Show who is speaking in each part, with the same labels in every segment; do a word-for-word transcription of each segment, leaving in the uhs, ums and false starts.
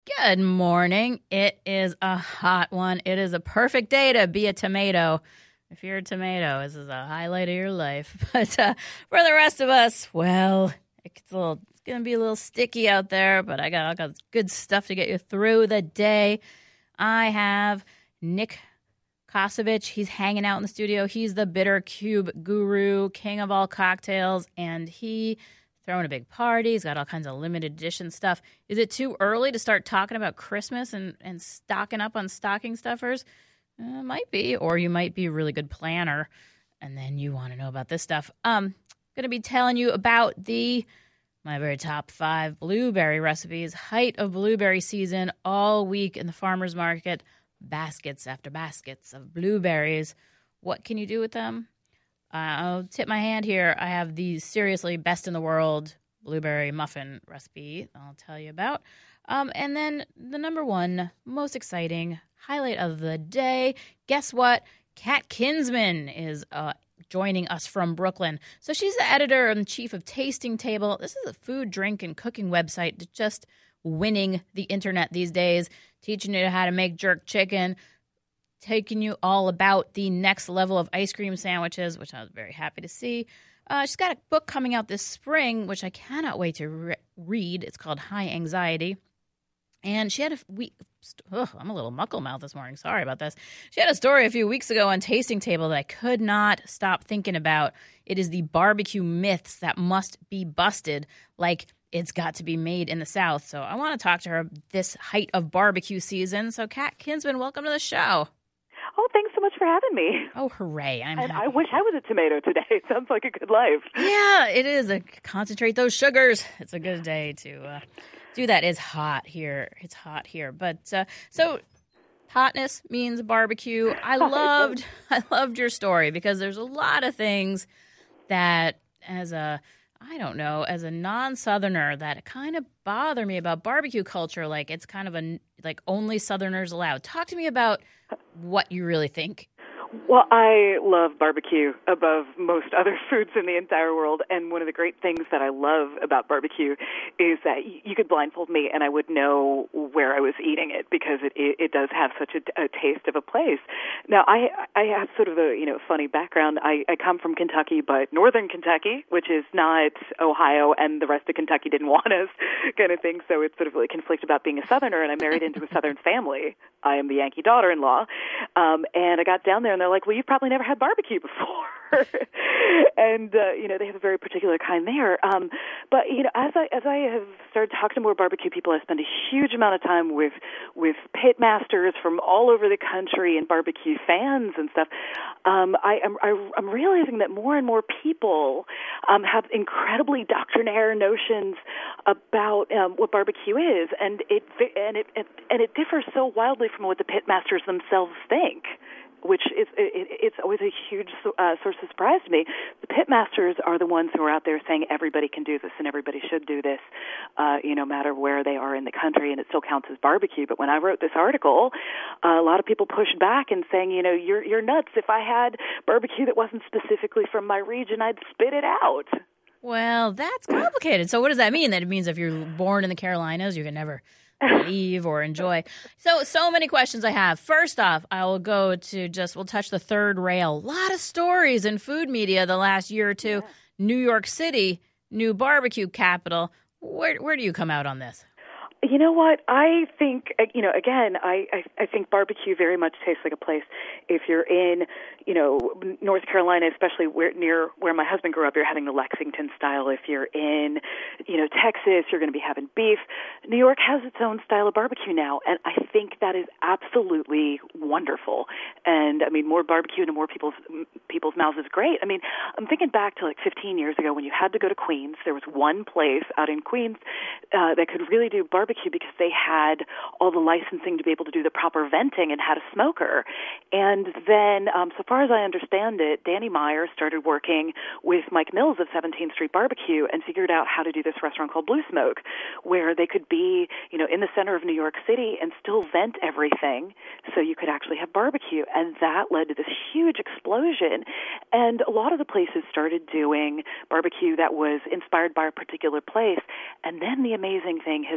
Speaker 1: Good morning. It is a hot one. It is a perfect day to be a tomato. If you're a tomato, this is a highlight of your life. But uh, for the rest of us, well, it's a little, it's going to be a little sticky out there, but I got all got good stuff to get you through the day. I have Nick Kosovich. He's hanging out in the studio. He's the Bitter Cube guru, king of all cocktails, and he throwing a big party. He's got all kinds of limited edition stuff. Is it too early to start talking about Christmas and, and stocking up on stocking stuffers? Uh, might be, or you might be a really good planner, and then you want to know about this stuff. Um, going to be telling you about the my very top five blueberry recipes. Height of blueberry season all week in the farmer's market. Baskets after baskets of blueberries. What can you do with them? Uh, I'll tip my hand here. I have the seriously best in the world blueberry muffin recipe I'll tell you about. Um, and then the number one most exciting highlight of the day. Guess what? Kat Kinsman is uh, joining us from Brooklyn. So she's the editor and chief of Tasting Table. This is a food, drink, and cooking website that's just winning the internet these days, teaching you how to make jerk chicken, taking you all about the next level of ice cream sandwiches, which I was very happy to see. Uh, she's got a book coming out this spring, which I cannot wait to re- read. It's called High Anxiety. And she had a week. Ugh, I'm a little muckle mouth this morning. Sorry about this. She had a story a few weeks ago on Tasting Table that I could not stop thinking about. It is the barbecue myths that must be busted, like it's got to be made in the South. So I want to talk to her this height of barbecue season. So Kat Kinsman, welcome to the show.
Speaker 2: Oh, thanks so much for having me.
Speaker 1: Oh, hooray. I'm
Speaker 2: and
Speaker 1: happy.
Speaker 2: I wish I was a tomato today. It sounds like a good life.
Speaker 1: Yeah, it is. A, concentrate those sugars. It's a good day to uh, do that. It's hot here. It's hot here. But uh, so hotness means barbecue. I loved I loved your story because there's a lot of things that as a I don't know, as a non-Southerner, that kind of bother me about barbecue culture. Like it's kind of a like only Southerners allowed. Talk to me about what you really think.
Speaker 2: Well, I love barbecue above most other foods in the entire world, and one of the great things that I love about barbecue is that you could blindfold me and I would know where I was eating it because it, it, it does have such a, a taste of a place. Now, I I have sort of a you know funny background. I, I come from Kentucky, but northern Kentucky, which is not Ohio, and the rest of Kentucky didn't want us, kind of thing. So it's sort of really conflict about being a Southerner, and I married into a Southern family. I am the Yankee daughter-in-law, um, and I got down there, and they're like, well, you've probably never had barbecue before. and, uh, you know, they have a very particular kind there. Um, but, you know, as I as I have started talking to more barbecue people, I spend a huge amount of time with with pit masters from all over the country and barbecue fans and stuff. Um, I, I'm, I, I'm realizing that more and more people um, have incredibly doctrinaire notions about um, what barbecue is, and it and it and it differs so wildly from what the pit masters themselves think, which is it, it's always a huge uh, source of surprise to me. The pit masters are the ones who are out there saying everybody can do this and everybody should do this, uh, you know, no matter where they are in the country, and it still counts as barbecue. But when I wrote this article, uh, a lot of people pushed back and saying, you know, you're you're nuts. If I had barbecue that wasn't specifically from my region, I'd spit it out.
Speaker 1: Well, that's complicated. So what does that mean? That it means if you're born in the Carolinas, you can never leave or enjoy. So, so many questions I have. First off, I will go to just, we'll touch the third rail. A lot of stories in food media the last year or two. Yeah. New York City, new barbecue capital. Where where do you come out on this?
Speaker 2: You know what? I think, you know, again, I, I, I think barbecue very much tastes like a place. If you're in, you know, North Carolina, especially where, near where my husband grew up, you're having the Lexington style. If you're in, you know, Texas, you're going to be having beef. New York has its own style of barbecue now, and I think that is absolutely wonderful. And, I mean, more barbecue into more people's people's mouths is great. I mean, I'm thinking back to like fifteen years ago when you had to go to Queens. There was one place out in Queens uh, that could really do barbecue because they had all the licensing to be able to do the proper venting and had a smoker. And then, um, so far as I understand it, Danny Meyer started working with Mike Mills of seventeenth Street Barbecue and figured out how to do this restaurant called Blue Smoke, where they could be, you know, in the center of New York City and still vent everything so you could actually have barbecue. And that led to this huge explosion. And a lot of the places started doing barbecue that was inspired by a particular place. And then the amazing thing has been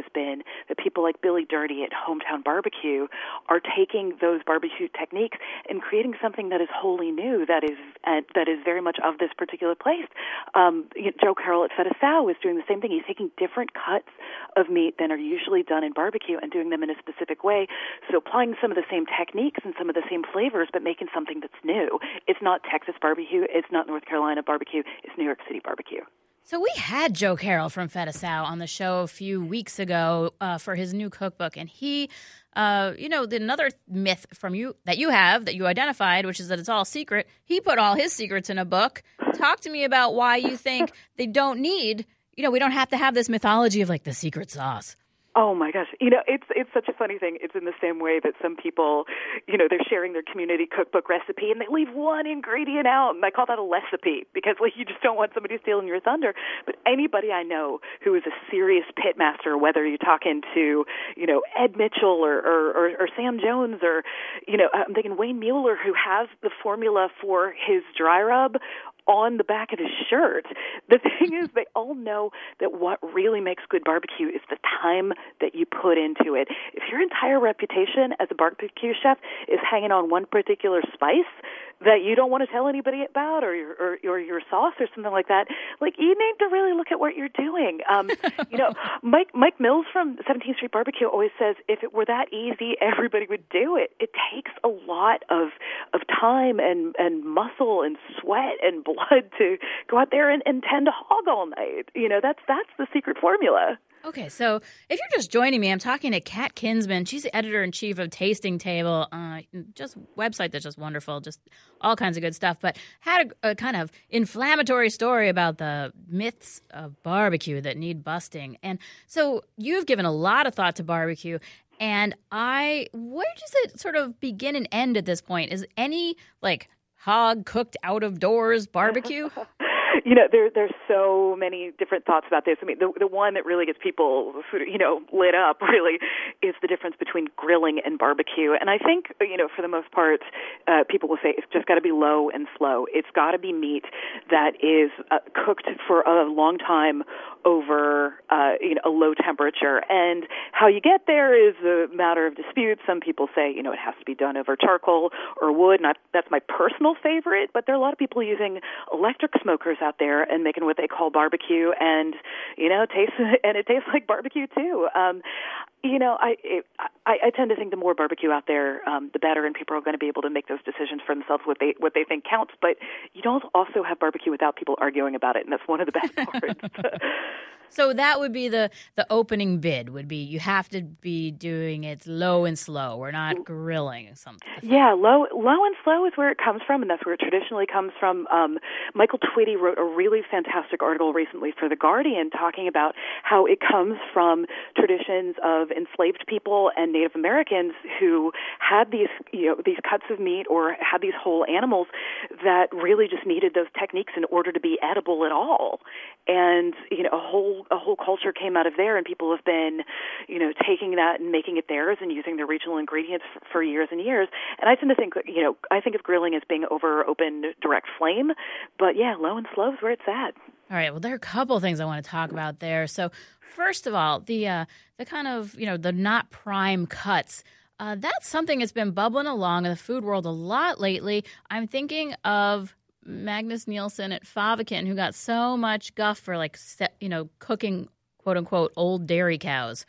Speaker 2: that people like Billy Dirty at Hometown Barbecue are taking those barbecue techniques and creating something that is wholly new, that is uh, that is very much of this particular place. Um, you know, Joe Carroll at Feta Sao is doing the same thing. He's taking different cuts of meat than are usually done in barbecue and doing them in a specific way. So applying some of the same techniques and some of the same flavors, but making something that's new. It's not Texas barbecue. It's not North Carolina barbecue. It's New York City barbecue.
Speaker 1: So we had Joe Carroll from Feta Sao on the show a few weeks ago uh, for his new cookbook, and he, uh, you know, the, another myth from you that you have that you identified, which is that it's all secret. He put all his secrets in a book. Talk to me about why you think they don't need, you know, we don't have to have this mythology of like the secret sauce.
Speaker 2: Oh my gosh. You know, it's it's such a funny thing. It's in the same way that some people, you know, they're sharing their community cookbook recipe and they leave one ingredient out, and I call that a recipe because like you just don't want somebody stealing your thunder. But anybody I know who is a serious pitmaster, whether you're talking to, you know, Ed Mitchell or or, or, or Sam Jones or, you know, I'm thinking Wayne Mueller, who has the formula for his dry rub on the back of his shirt. The thing is, they all know that what really makes good barbecue is the time that you put into it. If your entire reputation as a barbecue chef is hanging on one particular spice that you don't want to tell anybody about, or your or, or your sauce or something like that, like you need to really look at what you're doing. Um, you know, Mike Mike Mills from seventeenth Street Barbecue always says, if it were that easy, everybody would do it. It takes a lot of of time and, and muscle and sweat and blood to go out there and, and tend to hog all night. You know, that's that's the secret formula.
Speaker 1: Okay, so if you're just joining me, I'm talking to Kat Kinsman. She's the editor-in-chief of Tasting Table, uh, just website that's just wonderful, just all kinds of good stuff, but had a, a kind of inflammatory story about the myths of barbecue that need busting. And so you've given a lot of thought to barbecue, and I, where does it sort of begin and end at this point? Is any, like, hog cooked out of doors barbecue?
Speaker 2: You know, there there's so many different thoughts about this. I mean, the the one that really gets people, you know, lit up really is the difference between grilling and barbecue. And I think, you know, for the most part, uh, people will say it's just got to be low and slow. It's got to be meat that is uh, cooked for a long time over, uh, you know, a low temperature. And how you get there is a matter of dispute. Some people say, you know, it has to be done over charcoal or wood. And I, that's my personal favorite. But there are a lot of people using electric smokers out there and making what they call barbecue, and you know, it tastes and it tastes like barbecue too. Um, you know, I, it, I I tend to think the more barbecue out there, um, the better, and people are going to be able to make those decisions for themselves what they what they think counts. But you don't also have barbecue without people arguing about it, and that's one of the best parts.
Speaker 1: So that would be the, the opening bid would be you have to be doing it low and slow. We're not grilling or something.
Speaker 2: Yeah, low low and slow is where it comes from, and that's where it traditionally comes from. Um, Michael Twitty wrote a really fantastic article recently for The Guardian talking about how it comes from traditions of enslaved people and Native Americans who had these, you know, these cuts of meat or had these whole animals that really just needed those techniques in order to be edible at all. And, you know, a whole a whole culture came out of there, and people have been, you know, taking that and making it theirs and using the regional ingredients for, for years and years. And I tend to think, you know, I think of grilling as being over open, direct flame. But, yeah, low and slow is where it's at.
Speaker 1: All right. Well, there are a couple of things I want to talk about there. So, first of all, the uh, the kind of, you know, the not prime cuts. Uh, that's something that's been bubbling along in the food world a lot lately. I'm thinking of Magnus Nielsen at Fäviken, who got so much guff for, like, you know, cooking, quote unquote, old dairy cows.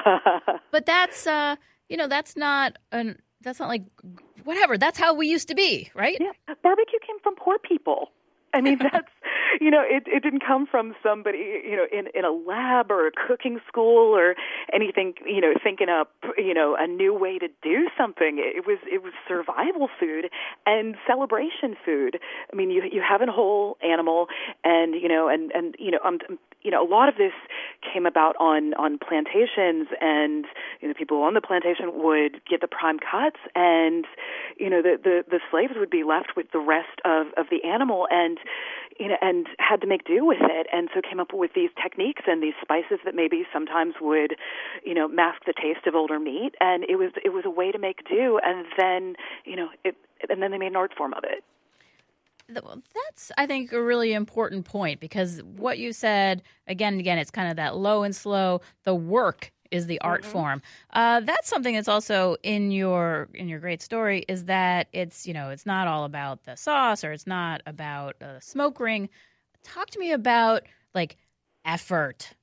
Speaker 1: But that's, uh, you know, that's not an, that's not like, whatever. That's how we used to be, right?
Speaker 2: Yeah. Barbecue came from poor people. I mean, that's, you know, it, it didn't come from somebody, you know, in, in a lab or a cooking school or anything, you know, thinking up, you know, a new way to do something. It was, it was survival food and celebration food. I mean, you, you have a whole animal and, you know, and, and, you know, um, you know, a lot of this came about on, on plantations, and, you know, people on the plantation would get the prime cuts, and, you know, the, the, the slaves would be left with the rest of, of the animal, and, you know, and had to make do with it. And so came up with these techniques and these spices that maybe sometimes would, you know, mask the taste of older meat. And it was, it was a way to make do. And then, you know, it, and then they made an art form of it.
Speaker 1: That's, I think, a really important point, because what you said, again and again, it's kind of that low and slow, the work is the art
Speaker 2: Mm-hmm.
Speaker 1: form. Uh, that's something that's also in your in your great story is that it's you know it's not all about the sauce or it's not about a smoke ring. Talk to me about like effort.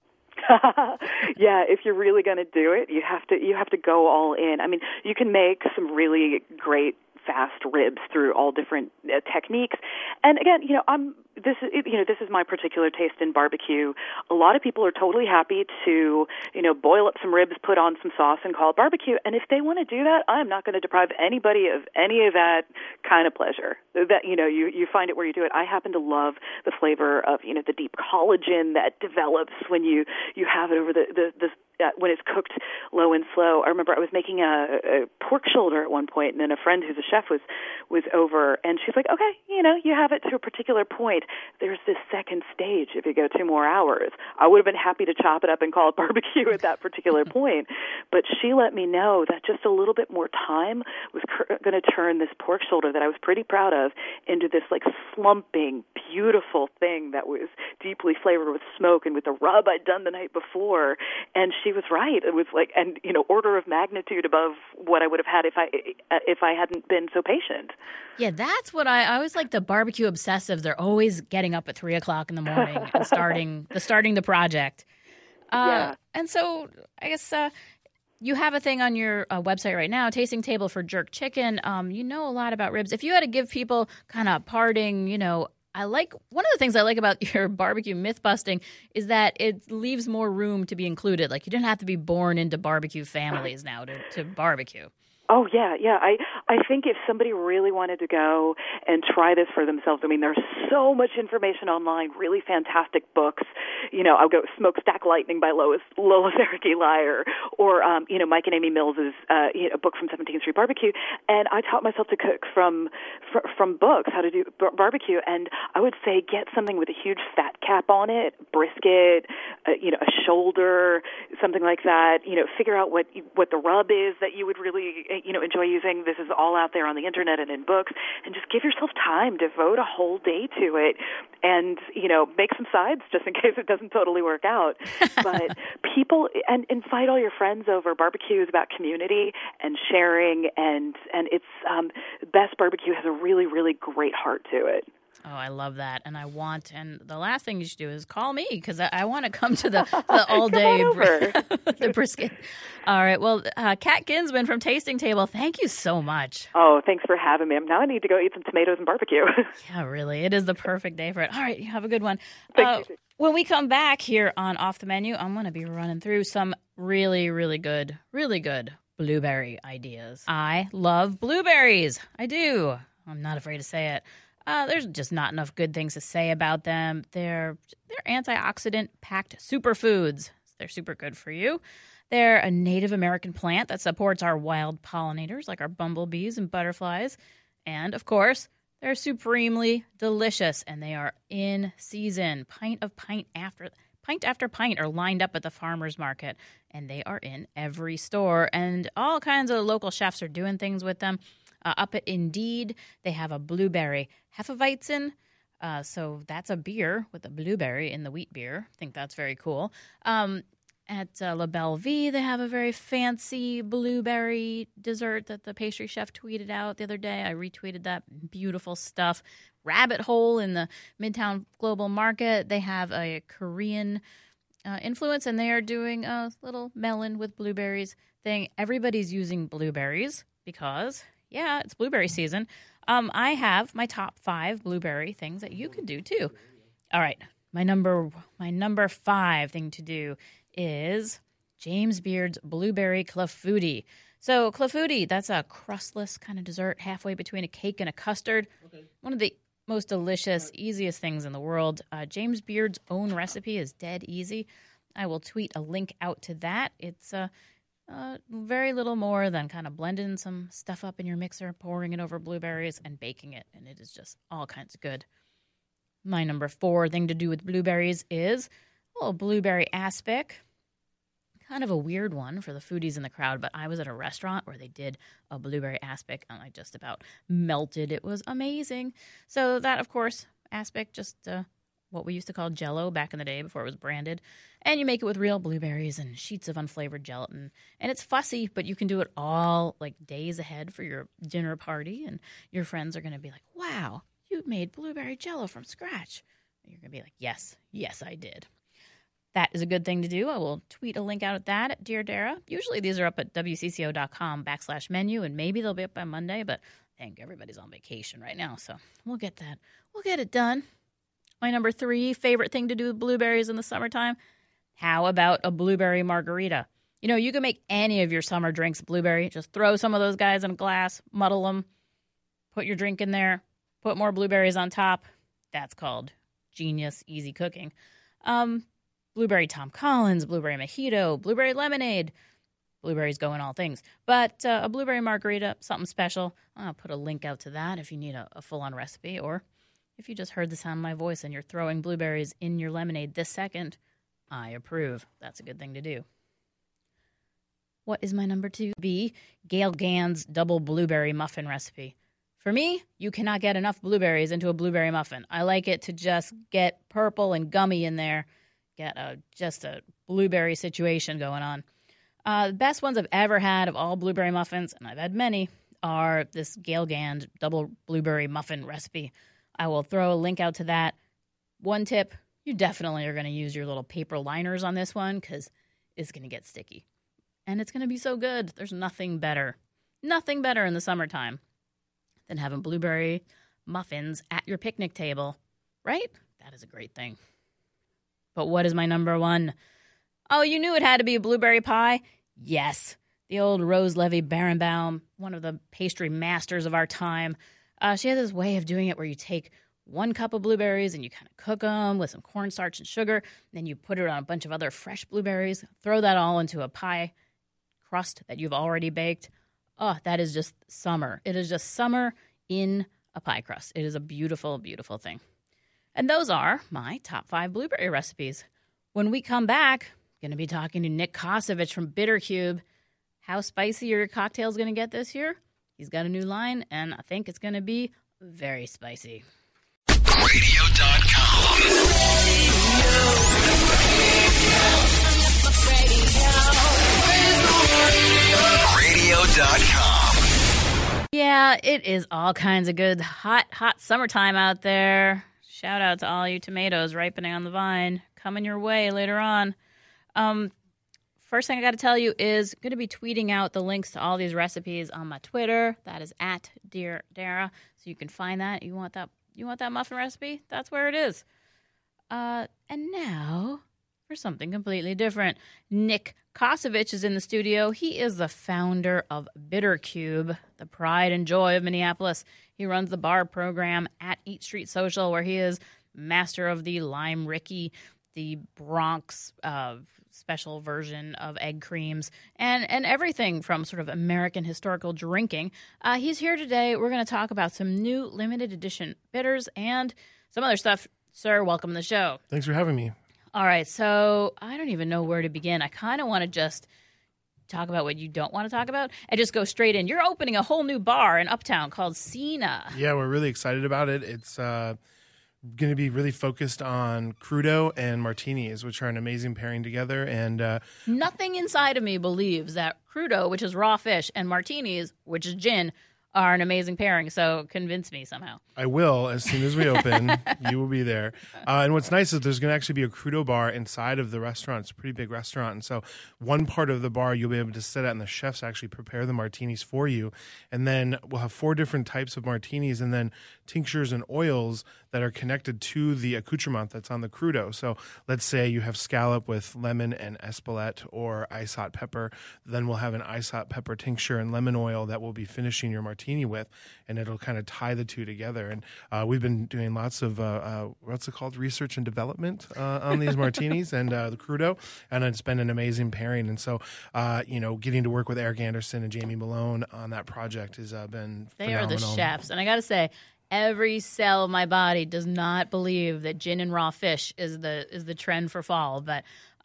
Speaker 2: Yeah, if you're really going to do it, you have to you have to go all in. I mean, you can make some really great fast ribs through all different uh, techniques. And again, you know, I'm this is you know this is my particular taste in barbecue. A lot of people are totally happy to you know boil up some ribs, put on some sauce, and call it barbecue. And if they want to do that, I'm not going to deprive anybody of any of that kind of pleasure. That you know you you find it where you do it. I happen to love the flavor of you know the deep collagen that develops when you you have it over the the, the Uh, when it's cooked low and slow. I remember I was making a, a pork shoulder at one point, and then a friend who's a chef was was over, and she's like, okay, you know, you have it to a particular point. There's this second stage if you go two more hours. I would have been happy to chop it up and call it barbecue at that particular point, but she let me know that just a little bit more time was cur- going to turn this pork shoulder that I was pretty proud of into this like slumping, beautiful thing that was deeply flavored with smoke and with the rub I'd done the night before. And she was right. It was like, and you know, order of magnitude above what I would have had if I if I hadn't been so patient.
Speaker 1: Yeah, that's what I, I always like the barbecue obsessives. They're always getting up at three o'clock in the morning and starting the starting the project. Uh,
Speaker 2: yeah.
Speaker 1: And so I guess uh, you have a thing on your uh, website right now, Tasting Table for Jerk Chicken. Um, you know a lot about ribs. If you had to give people kind of parting, you know, I like one of the things I like about your barbecue myth busting is that it leaves more room to be included. Like you didn't have to be born into barbecue families now to, to barbecue.
Speaker 2: Oh, yeah, yeah. I, I think if somebody really wanted to go and try this for themselves, I mean, there's so much information online, really fantastic books. You know, I'll go Smokestack Lightning by Lois, Lois Eric Elier, or, um, you know, Mike and Amy Mills's uh, you know, a book from seventeenth Street Barbecue. And I taught myself to cook from fr- from books, how to do bar- barbecue. And I would say get something with a huge fat cap on it, brisket, uh, you know, a shoulder, something like that. You know, figure out what you, what the rub is that you would really you know, enjoy using. This is all out there on the internet and in books, and just give yourself time, devote a whole day to it, and, you know, make some sides just in case it doesn't totally work out. But people, and invite all your friends over. Barbecue is about community and sharing, and, and it's, um, Best Barbecue has a really, really great heart to it.
Speaker 1: Oh, I love that. And I want, and the last thing you should do is call me because I, I want to come to the, the all day, br- the brisket. All right. Well, uh, Kat Ginsman from Tasting Table, thank you so much.
Speaker 2: Oh, thanks for having me. Now I need to go eat some tomatoes and barbecue.
Speaker 1: Yeah, really. It is the perfect day for it. All right. You have a good one.
Speaker 2: Thank
Speaker 1: uh,
Speaker 2: you.
Speaker 1: When we come back here on Off the Menu, I'm going to be running through some really, really good, really good blueberry ideas. I love blueberries. I do. I'm not afraid to say it. Uh, there's just not enough good things to say about them. They're they're antioxidant-packed superfoods. They're super good for you. They're a Native American plant that supports our wild pollinators like our bumblebees and butterflies. And, of course, they're supremely delicious, and they are in season. Pint of pint after pint after pint are lined up at the farmer's market, and they are in every store. And all kinds of local chefs are doing things with them. Uh, up at Indeed, they have a blueberry Hefeweizen. Uh, so that's a beer with a blueberry in the wheat beer. I think that's very cool. Um, at uh, La Belle Vie, they have a very fancy blueberry dessert that the pastry chef tweeted out the other day. I retweeted that. Beautiful stuff. Rabbit Hole in the Midtown Global Market, they have a Korean uh, influence, and they are doing a little melon with blueberries thing. Everybody's using blueberries because... yeah, it's blueberry season. Um, I have my top five blueberry things that you can do too. All right, my number my number five thing to do is James Beard's Blueberry Clafouti. So clafouti, that's a crustless kind of dessert halfway between a cake and a custard. Okay. One of the most delicious, easiest things in the world. Uh, James Beard's own recipe is dead easy. I will tweet a link out to that. It's a uh, Uh, very little more than kind of blending some stuff up in your mixer, pouring it over blueberries, and baking it. And it is just all kinds of good. My number four thing to do with blueberries is a little blueberry aspic. Kind of a weird one for the foodies in the crowd, but I was at a restaurant where they did a blueberry aspic, and I just about melted. It was amazing. So that, of course, aspic, just uh, what we used to call Jell-O back in the day before it was branded. And you make it with real blueberries and sheets of unflavored gelatin. And it's fussy, but you can do it all like days ahead for your dinner party. And your friends are going to be like, wow, you made blueberry Jell-O from scratch. And you're going to be like, yes, yes, I did. That is a good thing to do. I will tweet a link out at that at Dear Dara. Usually these are up at wcco.com backslash menu, and maybe they'll be up by Monday, but I think everybody's on vacation right now, so we'll get that. We'll get it done. My number three favorite thing to do with blueberries in the summertime, how about a blueberry margarita? You know, you can make any of your summer drinks blueberry. Just throw some of those guys in a glass, muddle them, put your drink in there, put more blueberries on top. That's called genius, easy cooking. Um... Blueberry Tom Collins, blueberry mojito, blueberry lemonade. Blueberries go in all things. But uh, a blueberry margarita, something special. I'll put a link out to that if you need a, a full-on recipe. Or if you just heard the sound of my voice and you're throwing blueberries in your lemonade this second, I approve. That's a good thing to do. What is my number two? B, Gail Gann's double blueberry muffin recipe. For me, you cannot get enough blueberries into a blueberry muffin. I like it to just get purple and gummy in there. Get a, just a blueberry situation going on. Uh, the best ones I've ever had of all blueberry muffins, and I've had many, are this Gail Gann double blueberry muffin recipe. I will throw a link out to that. One tip, you definitely are going to use your little paper liners on this one because it's going to get sticky. And it's going to be so good. There's nothing better, nothing better in the summertime than having blueberry muffins at your picnic table, right? That is a great thing. But what is my number one? Oh, you knew it had to be a blueberry pie? Yes. The old Rose Levy Barenbaum, one of the pastry masters of our time. Uh, she has this way of doing it where you take one cup of blueberries and you kind of cook them with some cornstarch and sugar. And then you put it on a bunch of other fresh blueberries. Throw that all into a pie crust that you've already baked. Oh, that is just summer. It is just summer in a pie crust. It is a beautiful, beautiful thing. And those are my top five blueberry recipes. When we come back, I'm going to be talking to Nick Kosovich from BitterCube. How spicy are your cocktails going to get this year? He's got a new line, and I think it's going to be very spicy.
Speaker 3: radio dot com. radio dot com.
Speaker 1: Yeah, it is all kinds of good, hot, hot summertime out there. Shout out to all you tomatoes ripening on the vine. Coming your way later on. Um, first thing I got to tell you is going to be tweeting out the links to all these recipes on my Twitter. That is at Dear Dara. So you can find that. You want that You want that muffin recipe? That's where it is. Uh, and now for something completely different. Nick Kosovich is in the studio. He is the founder of BitterCube, the pride and joy of Minneapolis. He runs the bar program at Eat Street Social, where he is master of the Lime Ricky, the Bronx uh, special version of egg creams, and, and everything from sort of American historical drinking. Uh, he's here today. We're going to talk about some new limited edition bitters and some other stuff. Sir, welcome to the show.
Speaker 4: Thanks for having me.
Speaker 1: All right, so I don't even know where to begin. I kind of want to just talk about what you don't want to talk about and just go straight in. You're opening a whole new bar in Uptown called Cena.
Speaker 4: Yeah, we're really excited about it. It's uh, going to be really focused on crudo and martinis, which are an amazing pairing together. And uh,
Speaker 1: nothing inside of me believes that crudo, which is raw fish, and martinis, which is gin, are an amazing pairing. So convince me somehow.
Speaker 4: I will as soon as we open. You will be there. Uh, and what's nice is there's going to actually be a crudo bar inside of the restaurant. It's a pretty big restaurant. And so one part of the bar you'll be able to sit at, and the chefs actually prepare the martinis for you. And then we'll have four different types of martinis and then tinctures and oils that are connected to the accoutrement that's on the crudo. So let's say you have scallop with lemon and espelette or ice hot pepper. Then we'll have an ice hot pepper tincture and lemon oil that we'll be finishing your martini with, and it'll kind of tie the two together. And uh, we've been doing lots of, uh, uh, what's it called, research and development uh, on these martinis and uh, the crudo, and it's been an amazing pairing. And so, uh, you know, getting to work with Eric Anderson and Jamie Malone on that project has uh, been
Speaker 1: They
Speaker 4: phenomenal.
Speaker 1: are the chefs. And I got to say, every cell of my body does not believe that gin and raw fish is the is the trend for fall, but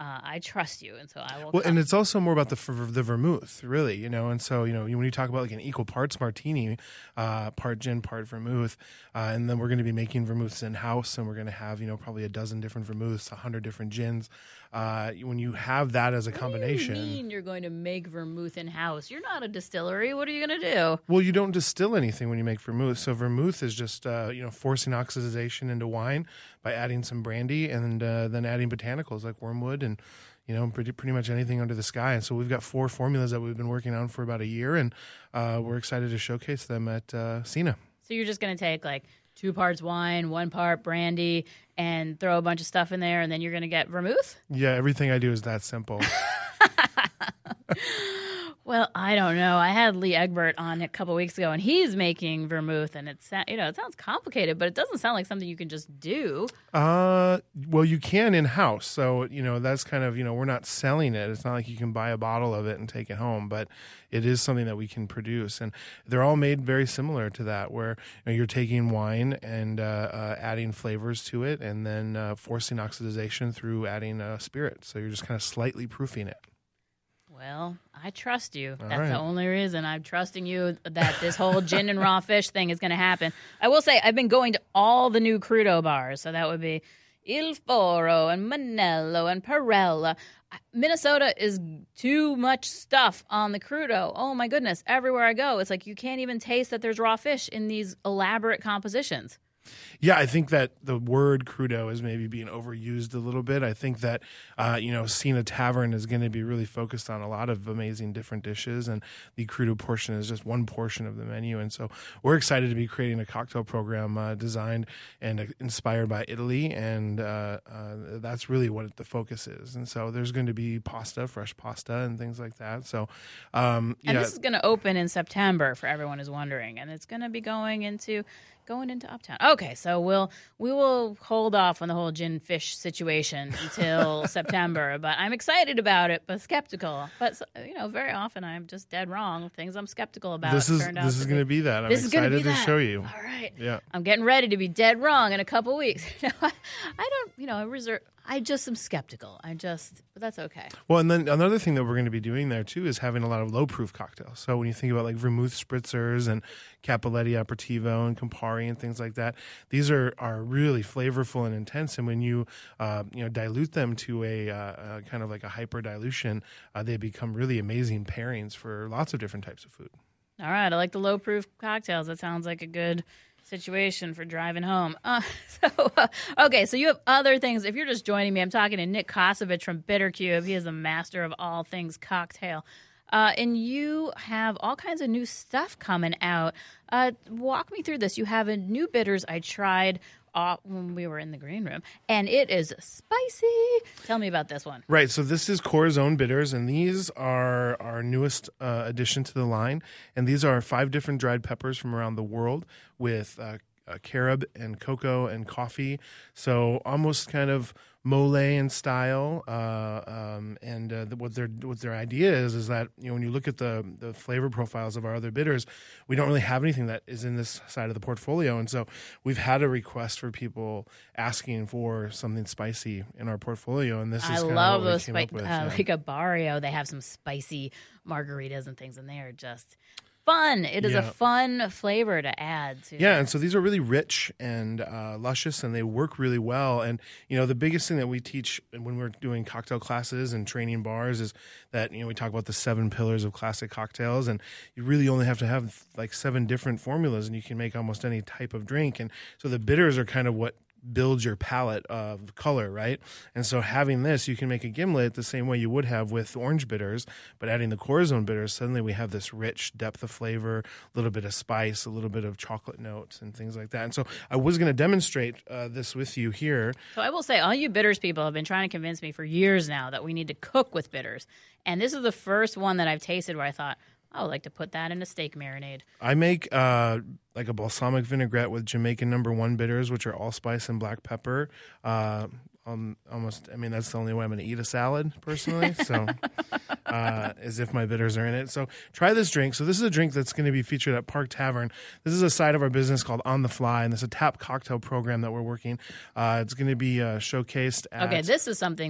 Speaker 1: Uh, I trust you, and so I will.
Speaker 4: Well,
Speaker 1: come.
Speaker 4: and it's also more about the f- the vermouth, really, you know. And so, you know, when you talk about like an equal parts martini, uh, part gin, part vermouth, uh, and then we're going to be making vermouths in house, and we're going to have, you know, probably a dozen different vermouths, a hundred different gins. Uh, when you have that as a combination,
Speaker 1: What do you mean you're going to make vermouth in house? You're not a distillery. What are you going to do?
Speaker 4: well, you don't distill anything when you make vermouth. So vermouth is just uh, you know forcing oxidization into wine by adding some brandy and uh, then adding botanicals like wormwood and you know pretty pretty much anything under the sky. And so we've got four formulas that we've been working on for about a year, and uh, we're excited to showcase them at uh, SENA.
Speaker 1: So you're just going to take like two parts wine, one part brandy, and throw a bunch of stuff in there, and then you're going to get vermouth?
Speaker 4: Yeah, everything I do is that simple.
Speaker 1: Well, I don't know. I had Lee Egbert on a couple weeks ago, and he's making vermouth, and it's you know it sounds complicated, but it doesn't sound like something you can just do.
Speaker 4: Uh, well, you can in house. So you know that's kind of you know we're not selling it. It's not like you can buy a bottle of it and take it home, but it is something that we can produce, and they're all made very similar to that, where you know, you're taking wine and uh, uh, adding flavors to it, and then uh, forcing oxidization through adding uh, spirit. So you're just kind of slightly proofing it.
Speaker 1: Well, I trust you.
Speaker 4: All
Speaker 1: That's
Speaker 4: right.
Speaker 1: the only reason I'm trusting you that this whole gin and raw fish thing is going to happen. I will say I've been going to all the new crudo bars, so that would be Il Foro and Manello and Perella. Minnesota is too much stuff on the crudo. Oh my goodness, everywhere I go, it's like you can't even taste that there's raw fish in these elaborate compositions.
Speaker 4: Yeah, I think that the word crudo is maybe being overused a little bit. I think that, uh, you know, SENA Tavern is going to be really focused on a lot of amazing different dishes, and the crudo portion is just one portion of the menu. And so we're excited to be creating a cocktail program uh, designed and uh, inspired by Italy, and uh, uh, that's really what the focus is. And so there's going to be pasta, fresh pasta, and things like that. So, um,
Speaker 1: And
Speaker 4: yeah.
Speaker 1: this is going to open in September, for everyone who's wondering, and it's going to be going into going into Uptown. Okay, so we'll we will hold off on the whole gin fish situation until September, but I'm excited about it, but skeptical. But you know, very often I'm just dead wrong. Things I'm skeptical about.
Speaker 4: This is
Speaker 1: turned out
Speaker 4: this is
Speaker 1: to
Speaker 4: going to
Speaker 1: be
Speaker 4: be that. I'm
Speaker 1: This is gonna
Speaker 4: excited
Speaker 1: be
Speaker 4: to
Speaker 1: that.
Speaker 4: show you.
Speaker 1: All right.
Speaker 4: Yeah.
Speaker 1: I'm getting ready to be dead wrong in a couple weeks. I don't, you know, I reserve. I just am skeptical. I just, but that's okay.
Speaker 4: Well, and then another thing that we're going to be doing there too is having a lot of low proof cocktails. So when you think about like vermouth spritzers and Cappelletti Aperitivo and Campari and things like that, these are, are really flavorful and intense. And when you uh, you know dilute them to a uh, uh, kind of like a hyper dilution, uh, they become really amazing pairings for lots of different types of food.
Speaker 1: All right, I like the low proof cocktails. That sounds like a good situation for driving home. Uh, so, uh, okay, so you have other things. If you're just joining me, I'm talking to Nick Kosovich from Bitter Cube. He is the master of all things cocktail. Uh, and you have all kinds of new stuff coming out. Uh, walk me through this. You have a new bitters I tried uh, when we were in the green room, and it is spicy. Tell me about this one.
Speaker 4: Right, so this is Corazon bitters, and these are our newest uh, addition to the line. And these are five different dried peppers from around the world with uh, uh, carob and cocoa and coffee. So almost kind of mole in style. Uh, um, and uh, the, what their what their idea is is that you know when you look at the the flavor profiles of our other bitters, we don't really have anything that is in this side of the portfolio. And so we've had a request for people asking for something spicy in our portfolio, and this is
Speaker 1: I
Speaker 4: kind
Speaker 1: love
Speaker 4: of what
Speaker 1: those
Speaker 4: we came
Speaker 1: spicy,
Speaker 4: up with.
Speaker 1: uh,
Speaker 4: yeah.
Speaker 1: like a Barrio. They have some spicy margaritas and things, and they are just fun. It is a
Speaker 4: Yeah.
Speaker 1: fun flavor to add to.
Speaker 4: Yeah, and so these are really rich and uh, luscious, and they work really well. And you know, the biggest thing that we teach when we're doing cocktail classes and training bars is that you know we talk about the seven pillars of classic cocktails, and you really only have to have like seven different formulas, and you can make almost any type of drink. And so the bitters are kind of what builds your palette of color, right? And so having this, you can make a gimlet the same way you would have with orange bitters, but adding the Corazon bitters, suddenly we have this rich depth of flavor, a little bit of spice, a little bit of chocolate notes and things like that. And so I was going to demonstrate uh, this with you here.
Speaker 1: So I will say, all you bitters people have been trying to convince me for years now that we need to cook with bitters. And this is the first one that I've tasted where I thought, I would like to put that in a steak marinade.
Speaker 4: I make uh, like a balsamic vinaigrette with Jamaican number one bitters, which are allspice and black pepper. Uh, um, almost, I mean, that's the only way I'm going to eat a salad, personally. So, uh, as if my bitters are in it. So, try this drink. So, this is a drink that's going to be featured at Park Tavern. This is a side of our business called On the Fly, and this is a tap cocktail program that we're working. Uh, it's going to be uh, showcased at.
Speaker 1: Okay, this is something that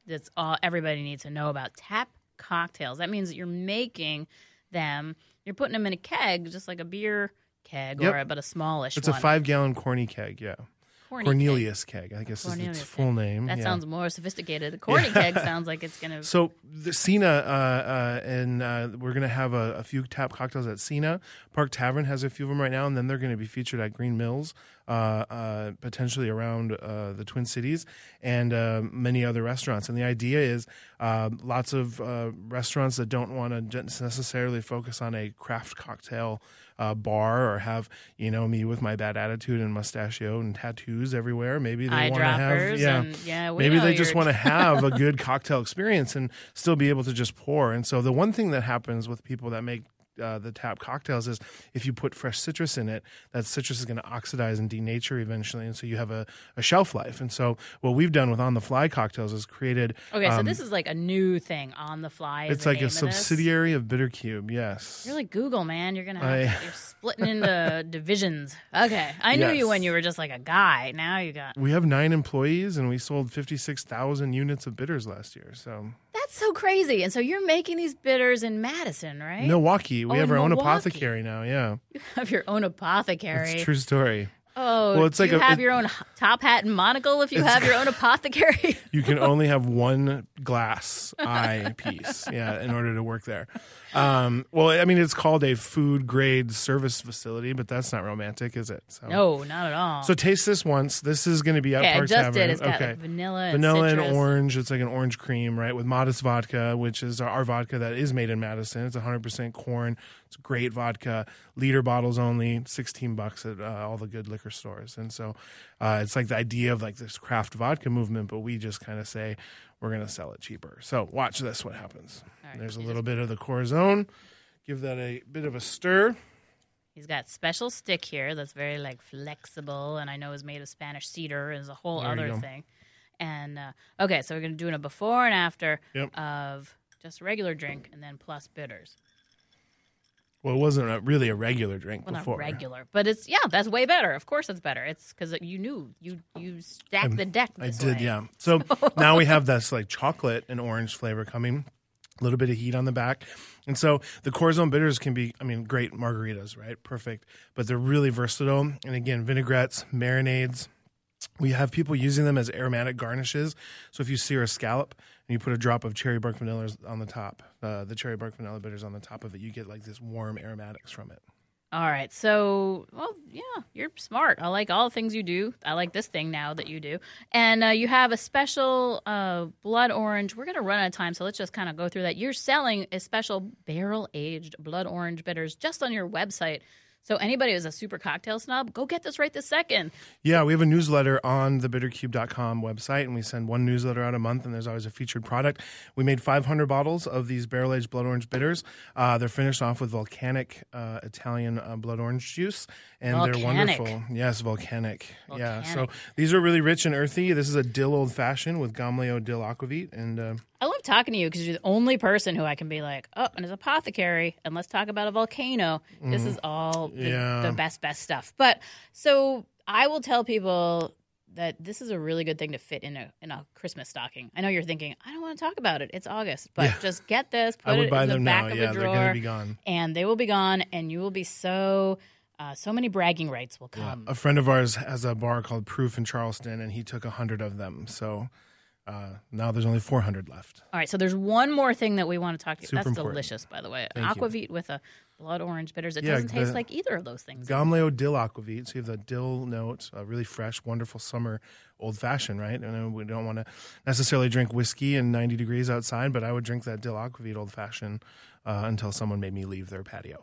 Speaker 1: that's all everybody needs to know about. Tap cocktails. That means that you're making them, you're putting them in a keg, just like a beer keg,
Speaker 4: Yep.
Speaker 1: or a, but a smallish
Speaker 4: It's
Speaker 1: one.
Speaker 4: a five-gallon corny keg, yeah.
Speaker 1: Corny
Speaker 4: Cornelius keg, I guess
Speaker 1: Cornelius
Speaker 4: is its
Speaker 1: keg.
Speaker 4: full name.
Speaker 1: That
Speaker 4: yeah.
Speaker 1: sounds more sophisticated. The corny keg sounds like it's going to...
Speaker 4: So the Cena, uh, uh, and uh, we're going to have a, a few tap cocktails at Cena. Park Tavern has a few of them right now, and then they're going to be featured at Green Mills, uh, uh, potentially around uh, the Twin Cities, and uh, many other restaurants. And the idea is uh, lots of uh, restaurants that don't want to necessarily focus on a craft cocktail uh, bar or have, you know, me with my bad attitude and mustachio and tattoos everywhere. Maybe they want to have,
Speaker 1: Eyedroppers
Speaker 4: yeah,
Speaker 1: and- yeah, we
Speaker 4: maybe
Speaker 1: know
Speaker 4: they just
Speaker 1: you're-
Speaker 4: want to have a good cocktail experience and still be able to just pour. And so the one thing that happens with people that make uh, the tap cocktails is if you put fresh citrus in it, that citrus is going to oxidize and denature eventually, and so you have a, a shelf life. And so what we've done with On the Fly cocktails is created.
Speaker 1: Okay, so
Speaker 4: um,
Speaker 1: this is like a new thing, On the Fly. is
Speaker 4: it's
Speaker 1: the
Speaker 4: like
Speaker 1: name
Speaker 4: a
Speaker 1: of this.
Speaker 4: subsidiary of Bitter Cube. Yes.
Speaker 1: You're like Google, man. You're gonna have
Speaker 4: I-
Speaker 1: to, you're splitting into divisions. Okay, I knew
Speaker 4: Yes.
Speaker 1: you when you were just like a guy. Now you got
Speaker 4: We have nine employees, and we sold fifty-six thousand units of bitters last year. So
Speaker 1: that's so crazy. And so you're making these bitters in Madison, right?
Speaker 4: Milwaukee, we
Speaker 1: Oh,
Speaker 4: have
Speaker 1: in
Speaker 4: our own
Speaker 1: Milwaukee.
Speaker 4: apothecary now. Yeah,
Speaker 1: You have your own apothecary.
Speaker 4: it's a true story.
Speaker 1: Oh,
Speaker 4: Well, it's
Speaker 1: do
Speaker 4: like
Speaker 1: you
Speaker 4: a-
Speaker 1: have
Speaker 4: it-
Speaker 1: your own h- top hat and monocle if you have your own apothecary.
Speaker 4: You can only have one glass eye piece, yeah, in order to work there. Um, well, I mean, it's called a food grade service facility, but that's not romantic, is it? So,
Speaker 1: No, not at all.
Speaker 4: So taste this once. This is going to be at
Speaker 1: okay, I
Speaker 4: Park
Speaker 1: just
Speaker 4: Tavern.
Speaker 1: did. It's got
Speaker 4: okay.
Speaker 1: like vanilla and
Speaker 4: Vanilla and
Speaker 1: citrus.
Speaker 4: orange. It's like an orange cream, right? With Modest Vodka, which is our vodka that is made in Madison. It's one hundred percent corn. It's great vodka. Liter bottles only, sixteen bucks at uh, all the good liquor stores. And so uh, it's like the idea of like this craft vodka movement, but we just kind of say we're going to sell it cheaper. So watch this, what happens.
Speaker 1: All right,
Speaker 4: There's a
Speaker 1: you
Speaker 4: little bit of the Corazon. Give that a bit of a stir.
Speaker 1: He's got special stick here that's very like flexible, and I know is made of Spanish cedar and is a whole
Speaker 4: There you
Speaker 1: other
Speaker 4: go.
Speaker 1: thing. And uh, okay, so we're gonna do a before and after
Speaker 4: Yep.
Speaker 1: of just a regular drink, and then plus bitters.
Speaker 4: Well, it wasn't a, really a regular drink
Speaker 1: Well,
Speaker 4: before.
Speaker 1: not regular, but it's yeah, that's way better. Of course, it's better. It's because you knew you you stacked the deck.
Speaker 4: I
Speaker 1: This
Speaker 4: did,
Speaker 1: way.
Speaker 4: yeah. So now we have this like chocolate and orange flavor coming. A little bit of heat on the back. And so the Corazon bitters can be, I mean, great margaritas, right? Perfect. But they're really versatile. And again, vinaigrettes, marinades. We have people using them as aromatic garnishes. So if you sear a scallop and you put a drop of cherry bark vanilla on the top, uh, the cherry bark vanilla bitters on the top of it, you get like this warm aromatics from it.
Speaker 1: All right. So, well, yeah, you're smart. I like all the things you do. I like this thing now that you do. And uh, you have a special uh, blood orange. We're going to run out of time, so let's just kind of go through that. You're selling a special barrel-aged blood orange bitters just on your website. So anybody who's a super cocktail snob, go get this right this second.
Speaker 4: Yeah, we have a newsletter on the bitter cube dot com website, and we send one newsletter out a month, and there's always a featured product. We made five hundred bottles of these barrel-aged blood orange bitters. Uh, they're finished off with volcanic uh, Italian uh, blood orange juice, and they're
Speaker 1: Volcanic.
Speaker 4: wonderful. Yes, volcanic. Yeah, so
Speaker 1: Volcanic.
Speaker 4: these are really rich and earthy. This is a dill old-fashioned with Gamleo dill aquavit, and uh,
Speaker 1: I love talking to you because you're the only person who I can be like, oh, and it's apothecary, and let's talk about a volcano. This is all the,
Speaker 4: Yeah.
Speaker 1: the best, best stuff. But so I will tell people that this is a really good thing to fit in a in a Christmas stocking. I know you're thinking, I don't want to talk about it. It's August, but
Speaker 4: Yeah.
Speaker 1: just get this, put
Speaker 4: I would
Speaker 1: it
Speaker 4: buy
Speaker 1: in the
Speaker 4: them
Speaker 1: back
Speaker 4: now.
Speaker 1: of
Speaker 4: Yeah,
Speaker 1: a
Speaker 4: they're
Speaker 1: drawer,
Speaker 4: going to be gone.
Speaker 1: and they will be gone, and you will be so. Uh, so many bragging rights will come.
Speaker 4: A friend of ours has a bar called Proof in Charleston, and he took one hundred of them. So uh, now there's only four hundred left.
Speaker 1: All right, so there's one more thing that we want to talk to you.
Speaker 4: Super
Speaker 1: That's
Speaker 4: important.
Speaker 1: delicious, by the way.
Speaker 4: Thank you.
Speaker 1: Aquavit with a blood orange bitters. It
Speaker 4: Yeah,
Speaker 1: doesn't taste
Speaker 4: the-
Speaker 1: like either of those things.
Speaker 4: Gamleo dill aquavit. So you have the dill note, a really fresh, wonderful summer old fashioned, right? And we don't want to necessarily drink whiskey in ninety degrees outside, but I would drink that dill aquavit old fashioned uh, until someone made me leave their patio.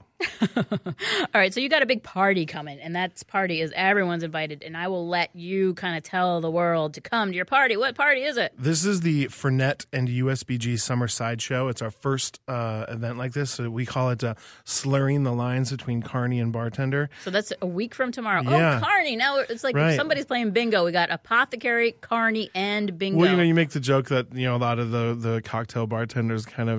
Speaker 1: All right, so you got a big party coming, and that party is everyone's invited, and I will let you kind of tell the world to come to your party. What party is it?
Speaker 4: This is the Fernet and U S B G Summer Sideshow. It's our first uh, event like this. So we call it uh, slurring the lines between carny and bartender.
Speaker 1: So that's a week from tomorrow.
Speaker 4: Yeah.
Speaker 1: Oh, Carney. Now it's like
Speaker 4: Right.
Speaker 1: if somebody's playing bingo. We got apothecary, Carney, and bingo.
Speaker 4: Well, you know, you make the joke that, you know, a lot of the, the cocktail bartenders kind of, it's like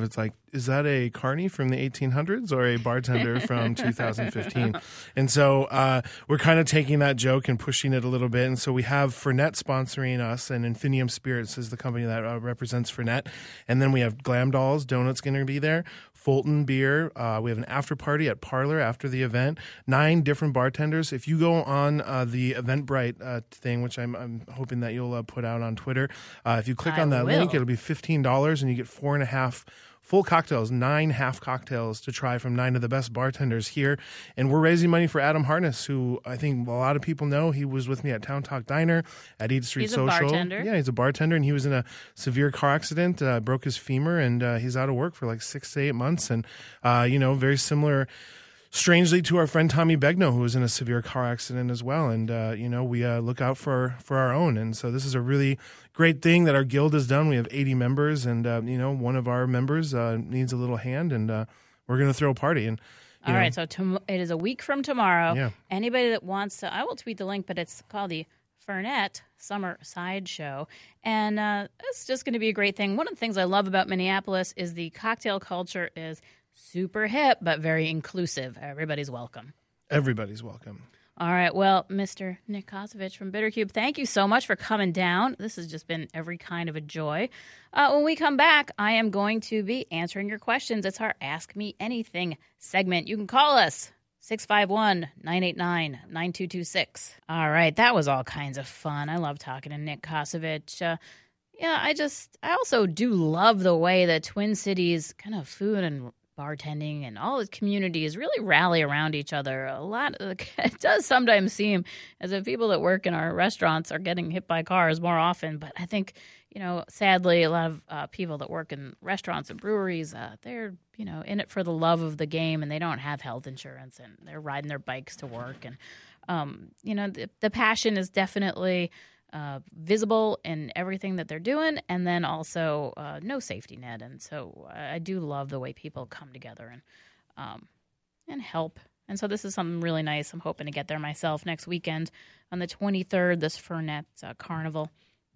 Speaker 4: is that a carny from the eighteen hundreds or a bartender from two thousand fifteen? And so uh, we're kind of taking that joke and pushing it a little bit. And so we have Fernet sponsoring us, and Infinium Spirits is the company that uh, represents Fernet. And then we have Glam Dolls Donuts going to be there. Fulton Beer. Uh, we have an after party at Parlor after the event. Nine different bartenders. If you go on uh, the Eventbrite uh, thing, which I'm, I'm hoping that you'll uh, put out on Twitter, uh, if you click
Speaker 1: I
Speaker 4: on that
Speaker 1: will.
Speaker 4: link, it'll be fifteen dollars and you get four and a half full cocktails, nine half cocktails to try from nine of the best bartenders here. And we're raising money for Adam Harness, who I think a lot of people know. He was with me at Town Talk Diner, at Eat Street
Speaker 1: He's a
Speaker 4: Social.
Speaker 1: bartender.
Speaker 4: Yeah, he's a bartender, and he was in a severe car accident, uh, broke his femur, and uh, he's out of work for like six to eight months. And, uh, you know, very similar, strangely, to our friend Tommy Begno, who was in a severe car accident as well. And, uh, you know, we uh, look out for, for our own. And so this is a really great thing that our guild has done. We have eighty members, and, uh, you know, one of our members uh, needs a little hand, and uh, we're going to throw a party. And
Speaker 1: All
Speaker 4: know,
Speaker 1: right, so tom- it is a week from tomorrow.
Speaker 4: Yeah.
Speaker 1: Anybody that wants to, I will tweet the link, but it's called the Fernet Summer Sideshow. And uh, it's just going to be a great thing. One of the things I love about Minneapolis is the cocktail culture is super hip, but very inclusive. Everybody's welcome.
Speaker 4: everybody's welcome.
Speaker 1: All right. Well, Mister Nick Kosovich from Bittercube, thank you so much for coming down. This has just been every kind of a joy. Uh, when we come back, I am going to be answering your questions. It's our Ask Me Anything segment. You can call us, six five one, nine eight nine, nine two two six. All right. That was all kinds of fun. I love talking to Nick Kosovich. Uh, yeah, I just, I also do love the way the Twin Cities kind of food and bartending and all the communities really rally around each other. A lot of, it does sometimes seem as if people that work in our restaurants are getting hit by cars more often, but I think, you know, sadly, a lot of uh, people that work in restaurants and breweries, uh, they're, you know, in it for the love of the game, and they don't have health insurance, and they're riding their bikes to work. And, um, you know, the, the passion is definitely Uh, visible in everything that they're doing, and then also uh, no safety net. And so I, I do love the way people come together and um, and help. And so this is something really nice. I'm hoping to get there myself next weekend on the twenty-third, this Fernet uh, Carnival.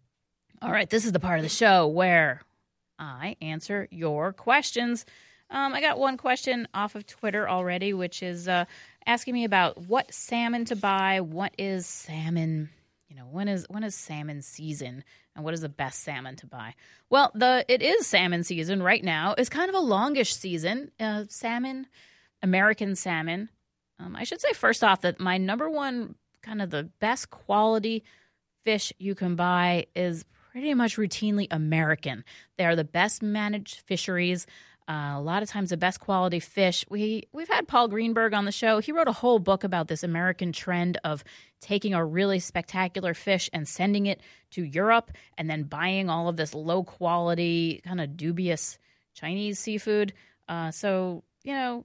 Speaker 1: All right, this is the part of the show where I answer your questions. Um, I got one question off of Twitter already, which is uh, asking me about what salmon to buy. What is salmon? You know, when is when is salmon season, and what is the best salmon to buy? Well, the it is salmon season right now. It's kind of a longish season. Uh, salmon, American salmon. Um, I should say first off that my number one, kind of the best quality fish you can buy is pretty much routinely American. They are the best managed fisheries. Uh, a lot of times the best quality fish. We, we've had Paul Greenberg on the show. He wrote a whole book about this American trend of taking a really spectacular fish and sending it to Europe and then buying all of this low quality, kind of dubious Chinese seafood. Uh, so, you know,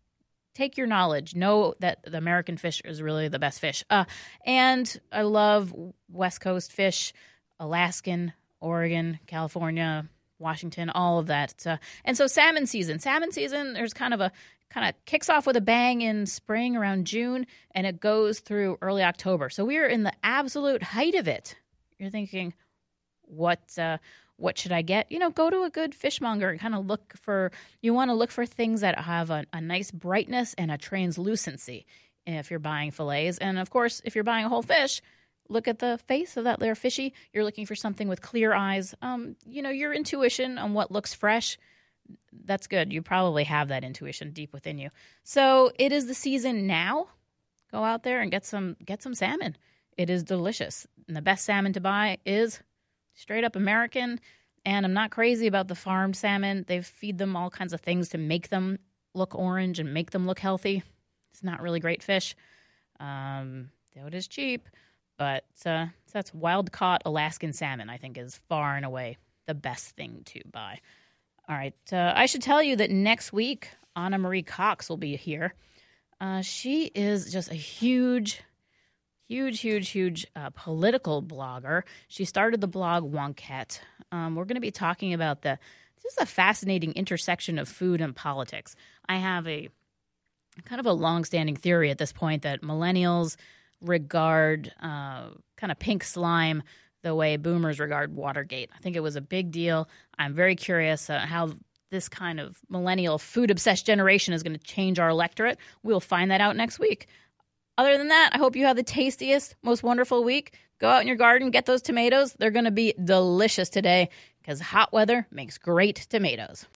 Speaker 1: take your knowledge. Know that the American fish is really the best fish. Uh, and I love West Coast fish, Alaskan, Oregon, California, Washington, all of that. Uh, and so salmon season. Salmon season, there's kind of a kind of kicks off with a bang in spring around June, and it goes through early October. So we are in the absolute height of it. You're thinking, what uh, what should I get? You know, go to a good fishmonger and kind of look for, you want to look for things that have a, a nice brightness and a translucency if you're buying fillets. And of course, if you're buying a whole fish, look at the face of that little fishy. You're looking for something with clear eyes. Um, you know, your intuition on what looks fresh, that's good. You probably have that intuition deep within you. So it is the season now. Go out there and get some get some salmon. It is delicious. And the best salmon to buy is straight up American. And I'm not crazy about the farmed salmon. They feed them all kinds of things to make them look orange and make them look healthy. It's not really great fish. Um, though it is cheap. But uh, so that's wild-caught Alaskan salmon, I think, is far and away the best thing to buy. All right. Uh, I should tell you that next week, Anna Marie Cox will be here. Uh, she is just a huge, huge, huge, huge uh, political blogger. She started the blog Wonkette. Um, we're going to be talking about the this is a fascinating intersection of food and politics. I have a kind of a long-standing theory at this point that millennials regard uh, kind of pink slime the way boomers regard Watergate. I think it was a big deal. I'm very curious uh, how this kind of millennial food-obsessed generation is going to change our electorate. We'll find that out next week. Other than that, I hope you have the tastiest, most wonderful week. Go out in your garden, get those tomatoes. They're going to be delicious today because hot weather makes great tomatoes.